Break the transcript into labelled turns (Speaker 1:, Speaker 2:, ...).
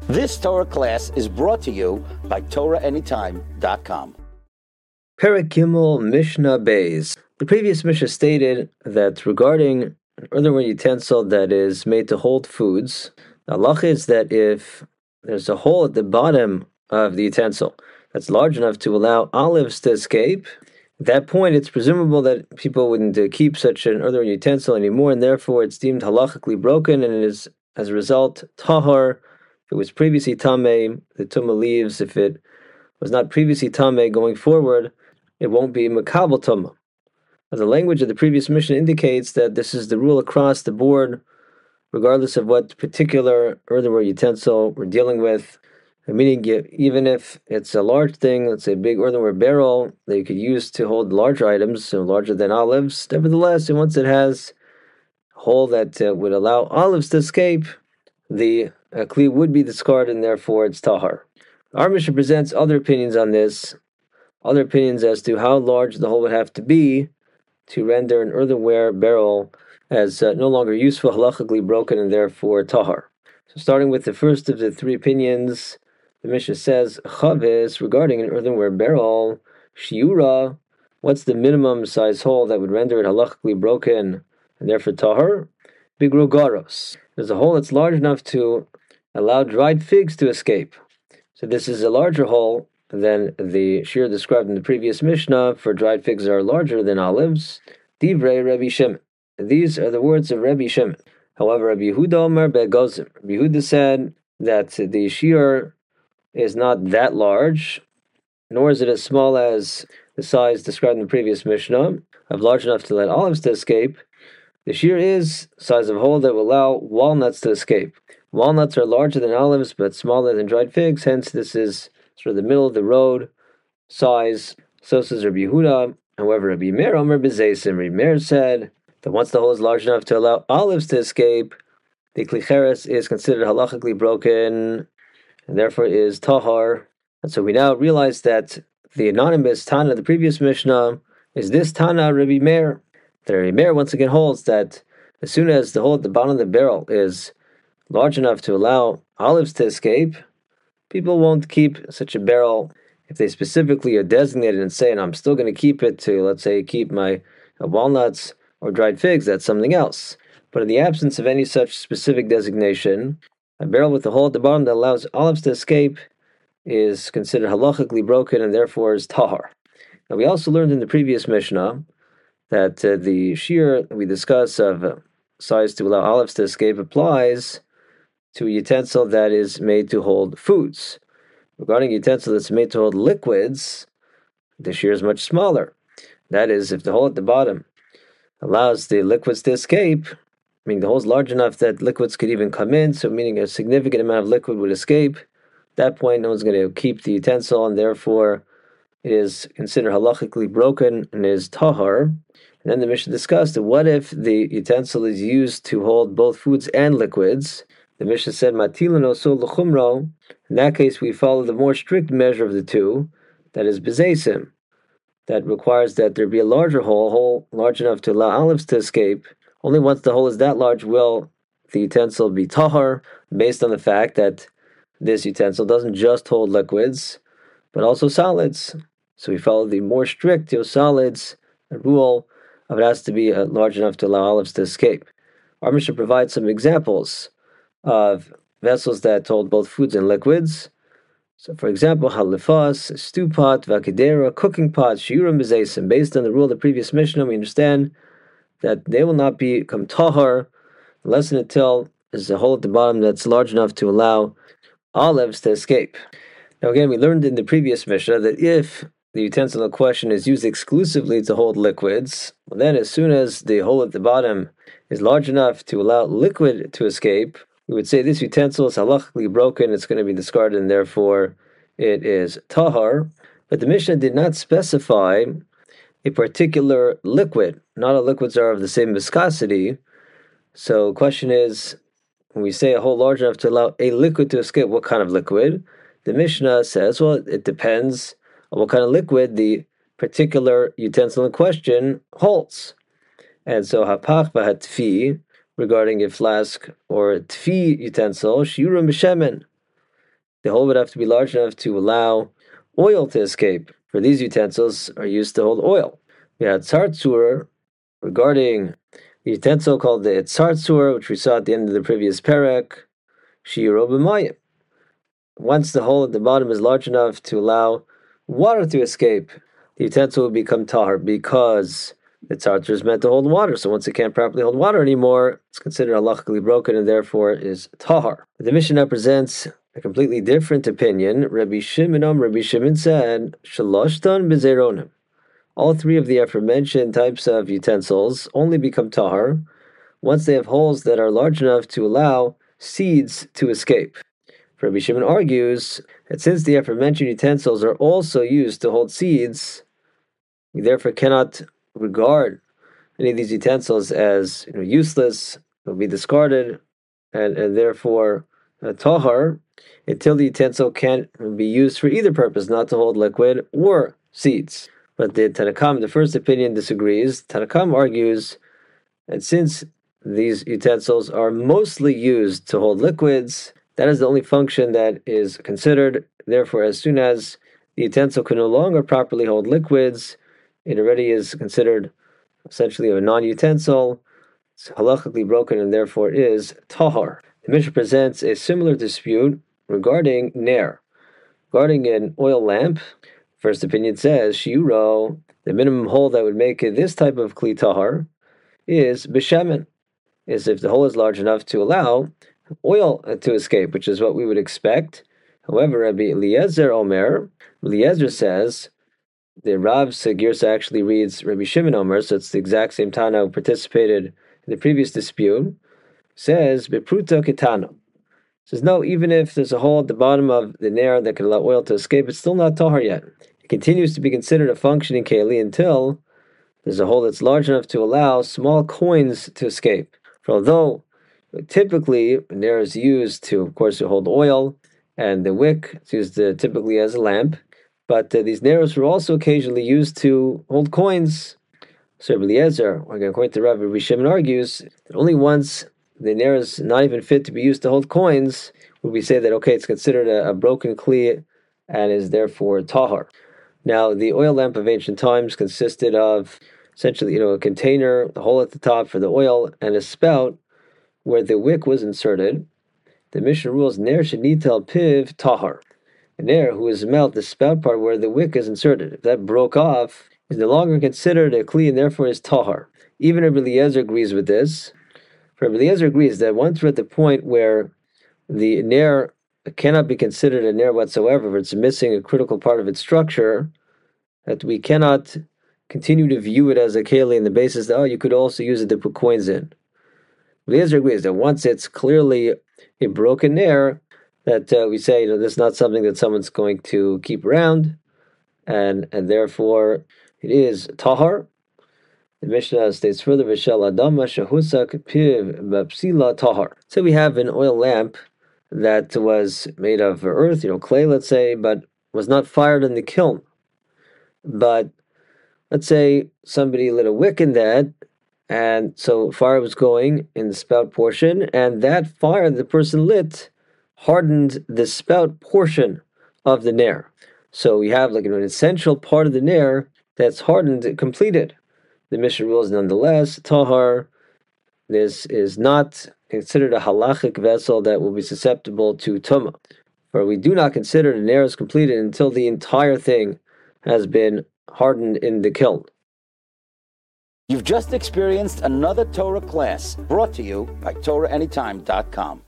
Speaker 1: This Torah class is brought to you by TorahAnytime.com.
Speaker 2: Perek Gimel Mishnah Beis. The previous Mishnah stated that regarding an earthenware utensil that is made to hold foods, the halacha is that if there's a hole at the bottom of the utensil that's large enough to allow olives to escape, at that point it's presumable that people wouldn't keep such an earthenware utensil anymore, and therefore it's deemed halachically broken, and it is, as a result, tahar. If it was previously tameh, the tumah leaves. If it was not previously tameh, going forward, it won't be makabel tumah. The language of the previous Mishnah indicates that this is the rule across the board, regardless of what particular earthenware utensil we're dealing with. Meaning, even if it's a large thing, let's say a big earthenware barrel that you could use to hold larger items, so larger than olives, nevertheless, once it has a hole that would allow olives to escape, the kli would be discarded, and therefore it's tahar. Our Mishnah presents other opinions on this, other opinions as to how large the hole would have to be to render an earthenware barrel as no longer useful, halachically broken, and therefore tahar. So starting with the first of the three opinions, the Mishnah says, Chavis, regarding an earthenware barrel, shiura, what's the minimum size hole that would render it halachically broken, and therefore tahar? Bigrogaros. There's a hole that's large enough to allow dried figs to escape. So this is a larger hole than the shear described in the previous Mishnah, for dried figs are larger than olives. Divrei Rabbi Shimon. These are the words of Rabbi Shimon. However, Rabbi Yehuda Omer be'gozim. Rabbi Yehuda said that the shear is not that large, nor is it as small as the size described in the previous Mishnah, of large enough to let olives to escape. The shear is size of hole that will allow walnuts to escape. Walnuts are larger than olives, but smaller than dried figs, hence this is sort of the middle of the road size. So says Rabbi Yehuda. However, Rabbi Meir Omer b'zeisim. Rabbi Meir said that once the hole is large enough to allow olives to escape, the klicheres is considered halachically broken, and therefore is tahar. And so we now realize that the anonymous Tana of the previous Mishnah is this Tana Rabbi Meir. The Rabbi Meir once again holds that as soon as the hole at the bottom of the barrel is large enough to allow olives to escape, people won't keep such a barrel if they specifically are designated and say, I'm still going to keep it to, let's say, keep my walnuts or dried figs. That's something else. But in the absence of any such specific designation, a barrel with a hole at the bottom that allows olives to escape is considered halachically broken and therefore is tahar. Now, we also learned in the previous Mishnah that the shear we discuss of size to allow olives to escape applies to a utensil that is made to hold foods. Regarding a utensil that's made to hold liquids, the shear is much smaller. That is, if the hole at the bottom allows the liquids to escape, meaning the hole is large enough that liquids could even come in, so meaning a significant amount of liquid would escape, at that point no one's going to keep the utensil, and therefore it is considered halachically broken and is tahar. And then the Mishnah discussed that what if the utensil is used to hold both foods and liquids? The Mishnah said, Matilin osul l'chumro. In that case, we follow the more strict measure of the two, that is bezeisim, that requires that there be a larger hole large enough to allow olives to escape. Only once the hole is that large will the utensil be tahar, based on the fact that this utensil doesn't just hold liquids, but also solids. So we follow the more strict solids rule of it has to be large enough to allow olives to escape. Our Mishnah provides some examples of vessels that hold both foods and liquids. So, for example, halifas, stew pot, vakidera, cooking pot, shiurim b'zeisim. Based on the rule of the previous Mishnah, we understand that they will not become tahar unless and until there's a hole at the bottom that's large enough to allow olives to escape. Now, again, we learned in the previous Mishnah that if the utensil in question is used exclusively to hold liquids, well, then as soon as the hole at the bottom is large enough to allow liquid to escape, we would say this utensil is halachically broken, it's going to be discarded, and therefore it is tahar. But the Mishnah did not specify a particular liquid. Not all liquids are of the same viscosity. So the question is, when we say a hole large enough to allow a liquid to escape, what kind of liquid? The Mishnah says, well, it depends on what kind of liquid the particular utensil in question holds. And so hapach v'hatfi, regarding a flask or a tfi utensil, shiurim b'shemen. the hole would have to be large enough to allow oil to escape. For these utensils are used to hold oil. We had tzartzur regarding the utensil called the tzartzur, which we saw at the end of the previous perek, shiuro b'mayim. Once the hole at the bottom is large enough to allow water to escape, the utensil will become tahar because the tzartzur is meant to hold water. So once it can't properly hold water anymore, it's considered halachically broken and therefore is tahar. The Mishnah presents a completely different opinion. Rabbi Shimon said, Shaloshtan b'zeironim. All three of the aforementioned types of utensils only become tahar once they have holes that are large enough to allow seeds to escape. Rabbi Shimon argues that since the aforementioned utensils are also used to hold seeds, we therefore cannot regard any of these utensils as useless, will be discarded, and therefore tahar, until the utensil can be used for either purpose, not to hold liquid or seeds. But the Tanna Kamma, the first opinion, disagrees. Tanna Kamma argues that since these utensils are mostly used to hold liquids, that is the only function that is considered. Therefore, as soon as the utensil can no longer properly hold liquids, it already is considered essentially a non-utensil. It's halachically broken and therefore is tahar. The Mishnah presents a similar dispute regarding ner. Regarding an oil lamp, first opinion says, shiuro, the minimum hole that would make this type of kli tahar is b'shemen, is if the hole is large enough to allow oil to escape, which is what we would expect. However, Rabbi Eliezer says, the Rav's Girsa actually reads Rabbi Shimon Omer, so it's the exact same Tana who participated in the previous dispute, says, Bepruta Ketana. Says, no, even if there's a hole at the bottom of the ner that can allow oil to escape, it's still not tahar yet. It continues to be considered a functioning keli until there's a hole that's large enough to allow small coins to escape. For although typically ner is used to, of course, to hold oil, and the wick is used typically as a lamp, but these neros were also occasionally used to hold coins. So Rabbi Eliezer, according to Rabbi Shimon, argues that only once the ner is not even fit to be used to hold coins would we say that, okay, it's considered a broken kli and is therefore tahar. Now, the oil lamp of ancient times consisted of essentially, a container, a hole at the top for the oil, and a spout where the wick was inserted. The Mishnah rules ner shenitel piv tahar. A ner who is melt, the spout part where the wick is inserted, if that broke off, is no longer considered a kli and therefore is tahar. Even Rabbi Eliezer agrees with this. Rabbi Eliezer agrees that once we're at the point where the ner cannot be considered a ner whatsoever, if it's missing a critical part of its structure, that we cannot continue to view it as a keli on the basis that, you could also use it to put coins in. Eliezer agrees that once it's clearly a broken ner, that we say, this is not something that someone's going to keep around, and therefore it is tahar. The Mishnah states further, V'shel adama shehusak piv b'psila tahar. So we have an oil lamp that was made of earth, clay, let's say, but was not fired in the kiln. But let's say somebody lit a wick in that, and so fire was going in the spout portion, and that fire the person lit hardened the spout portion of the ner. So we have an essential part of the ner that's hardened, completed. The Mishnah rules nonetheless, tahar, this is not considered a halachic vessel that will be susceptible to tumah. For we do not consider the ner as completed until the entire thing has been hardened in the kiln.
Speaker 1: You've just experienced another Torah class brought to you by TorahAnytime.com.